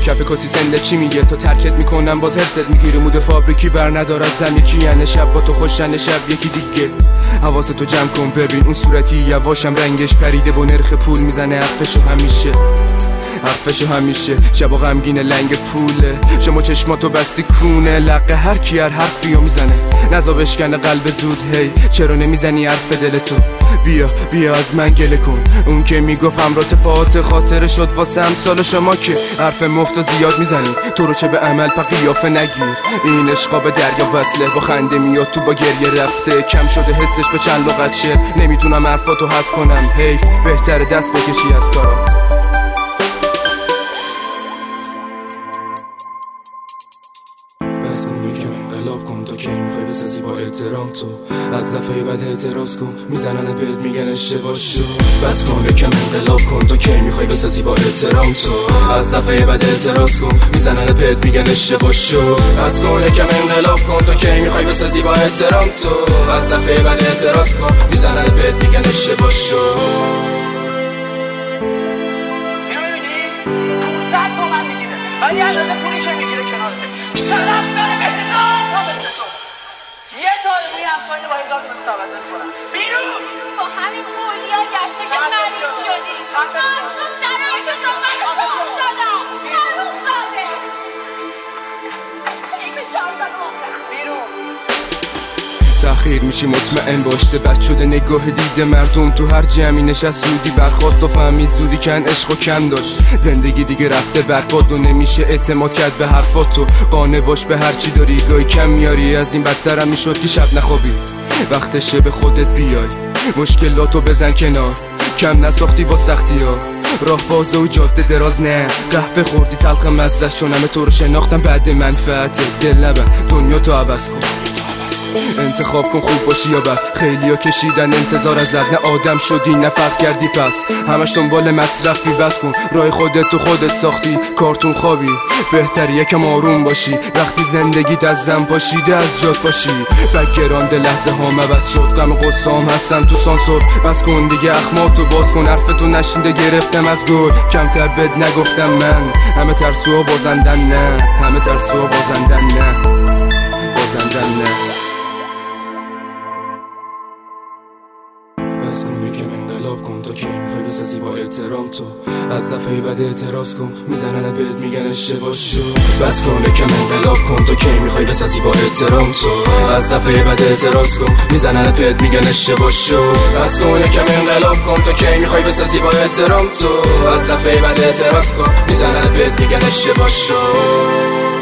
کف کسی سنده چی میگه تو ترکت میکنم باز حرست میگیری مود فابریکی بر ندار از زن یکی یعنی شب با تو خوشن شب یکی دیگه حواستو جمع کن ببین اون صورتی یواشم رنگش پریده با نرخ پول میزنه حرفشو همیشه شبا غمگین لنگ پوله شما چشماتو بستی کونه لقه هر کی هر حرفیو میزنه نزا بشکنه قلب زود هی چرا نمیزنی حرف دلتو بیا از من گله کن اون که میگفت امرات پات خاطره شد واسه امثال شما که حرف مفت و زیاد میزنی تو رو چه به عمل پا قیافه نگیر این عشقا به دریا وصله با خنده میاد تو با گریه رفته کم شده حسش به چند لغت شعر نمیتونم حرفاتو حذف کنم حیف بهتره دست بکشی از کارا بس کن یکم انقلاب کن تا کی میخوای بسازی با احترام تو از دفعه بعد اعتراض کن میزنن بهت میگن اشتباه شو بس کن یکم انقلاب کن تا کی میخوای بسازی با احترام تو از دفعه بعد اعتراض کن میزنن بهت میگن اشتباه شو بس کن یکم انقلاب کن تا کی میخوای بسازی با احترام تو از دفعه بعد اعتراض کن میزنن بهت میگن اشتباه شو ولی اندازه پولی که میگیره کنارته شرف داره به هزار تا به تو یه تا روی همسایه با 1000 تا بزن کنم بیرون با همین پولیا گشته که مریض شدی تو سرم که صحبت حروم زاده ای به 4 سال عمرم بیرون تأخیر میشی مطمئن باشته بد شده نگاه دیده مردم تو هر جمعی نشست زودی برخواست و فهمید زودی کن عشق و کم داشت زندگی دیگه رفته برباد و نمیشه اعتماد کرد به حرفاتو قانع باش به هر چی داری گاهی کم میاری از این بدترم میشد که شب نخوابی وقتشه به خودت بیای مشکلاتو بزن کنار کم نساختی با سختی ها راه بازه و جاده دراز نه قهوه خوردی تلخ مزه شونم تو رو شناختم بعد منفعت دل نبند دنیا تو عوض کن انتخاب کن خوب باشی یا بد خیلی ها کشیدن انتظار ازت نه آدم شدی نه فرق کردی پس همش دنبال مصرفی بس کن راه خودت تو خودت ساختی کارتون خوابی بهتری یکم آروم باشی وقتی زندگیت از زن پاشیده از جات باشی بگراند لحظه ها مبس شد غم قصه هم هستن تو سانسور بس کن دیگه اخماتو باز کن حرفتو نشنده گرفتم از گل کمتر بد نگفتم من همه ترسوها بازندن نه همه ترسوها بازندن نه بازندن نه بس کن یکم انقلاب کن تا کی میخوای بسازی با احترام تو از دفعه بعد اعتراض کن میزنن بهت میگن اشتباه شو بس کن یکم انقلاب کن تا کی میخوای بسازی با احترام تو از دفعه بعد اعتراض کن میزنن بهت میگن اشتباه شو بس کن یکم انقلاب کن تا کی میخوای بسازی با احترام تو از دفعه بعد اعتراض کن میزنن بهت میگن اشتباه شو